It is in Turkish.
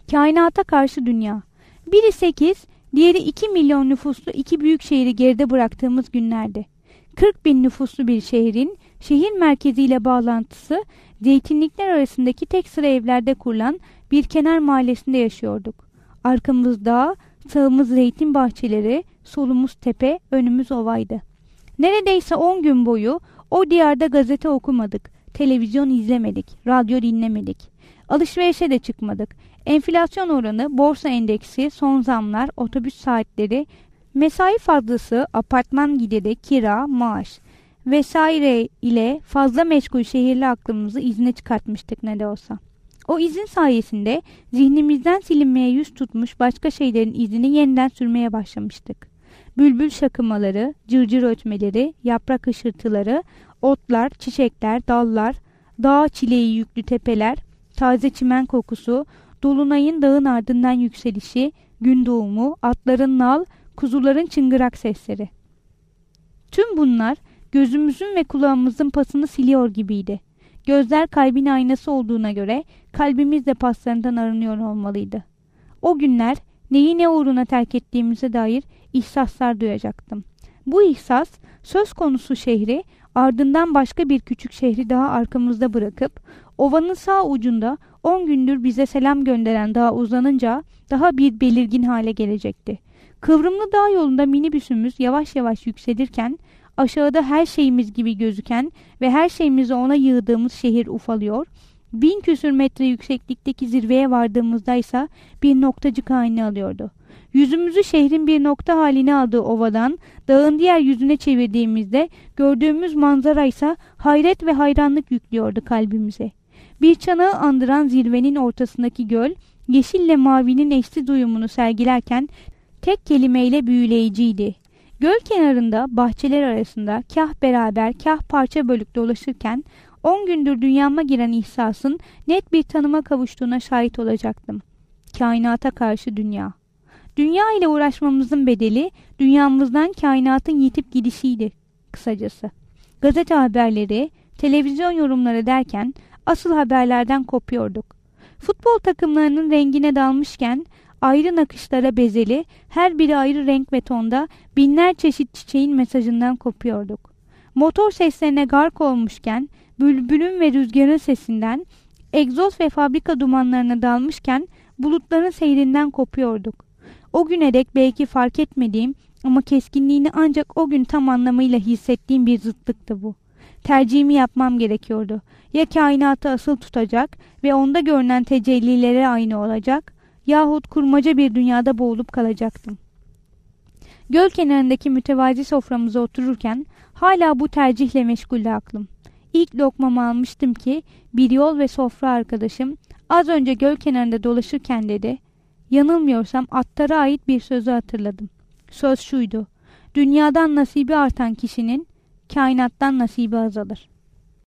Kainata karşı dünya. Biri 8, diğeri 2 milyon nüfuslu iki büyük şehri geride bıraktığımız günlerdi. 40 bin nüfuslu bir şehrin şehir merkeziyle bağlantısı zeytinlikler arasındaki tek sıra evlerde kurulan bir kenar mahallesinde yaşıyorduk. Arkamız dağ, sağımız zeytin bahçeleri, solumuz tepe, önümüz ovaydı. Neredeyse 10 gün boyu o diyarda gazete okumadık, televizyon izlemedik, radyo dinlemedik. Alışverişe de çıkmadık. Enflasyon oranı, borsa endeksi, son zamlar, otobüs saatleri, mesai fazlası, apartman gideri, kira, maaş vesaire ile fazla meşgul şehirli aklımızı izne çıkartmıştık ne de olsa. O izin sayesinde zihnimizden silinmeye yüz tutmuş başka şeylerin izini yeniden sürmeye başlamıştık. Bülbül şakımaları, cırcır ötmeleri, yaprak hışırtıları, otlar, çiçekler, dallar, dağ çileği yüklü tepeler, taze çimen kokusu, dolunayın dağın ardından yükselişi, gün doğumu, atların nal, kuzuların çıngırak sesleri. Tüm bunlar gözümüzün ve kulağımızın pasını siliyor gibiydi. Gözler kalbin aynası olduğuna göre kalbimiz de paslarından arınıyor olmalıydı. O günler neyi ne uğruna terk ettiğimize dair ihsaslar duyacaktım. Bu ihsas söz konusu şehri ardından başka bir küçük şehri daha arkamızda bırakıp ovanın sağ ucunda 10 gündür bize selam gönderen dağa uzanınca daha bir belirgin hale gelecekti. Kıvrımlı dağ yolunda minibüsümüz yavaş yavaş yükselirken aşağıda her şeyimiz gibi gözüken ve her şeyimizi ona yığdığımız şehir ufalıyor, 1000 küsür metre yükseklikteki zirveye vardığımızda ise bir noktacık halini alıyordu. Yüzümüzü şehrin bir nokta haline aldığı ovadan dağın diğer yüzüne çevirdiğimizde gördüğümüz manzara ise hayret ve hayranlık yüklüyordu kalbimize. Bir çanağı andıran zirvenin ortasındaki göl, yeşille mavinin eşsiz uyumunu sergilerken tek kelimeyle büyüleyiciydi. Göl kenarında, bahçeler arasında kah beraber kah parça bölük dolaşırken 10 gündür dünyama giren ihsasın net bir tanıma kavuştuğuna şahit olacaktım. Kainata karşı dünya. Dünya ile uğraşmamızın bedeli dünyamızdan kainatın yitip gidişiydi kısacası. Gazete haberleri, televizyon yorumları derken asıl haberlerden kopuyorduk. Futbol takımlarının rengine dalmışken ayrı nakışlara bezeli, her biri ayrı renk ve tonda binler çeşit çiçeğin mesajından kopuyorduk. Motor seslerine gark olmuşken, bülbülün ve rüzgarın sesinden, egzoz ve fabrika dumanlarına dalmışken bulutların seyrinden kopuyorduk. O güne dek belki fark etmediğim ama keskinliğini ancak o gün tam anlamıyla hissettiğim bir zıtlıktı bu. Tercihimi yapmam gerekiyordu. Ya kainatı asıl tutacak ve onda görünen tecellilere aynı olacak yahut kurmaca bir dünyada boğulup kalacaktım. Göl kenarındaki mütevazi soframıza otururken hala bu tercihle meşguldü aklım. İlk lokmamı almıştım ki bir yol ve sofra arkadaşım az önce göl kenarında dolaşırken dedi. Yanılmıyorsam Attar'a ait bir sözü hatırladım. Söz şuydu: dünyadan nasibi artan kişinin kainattan nasibi azalır.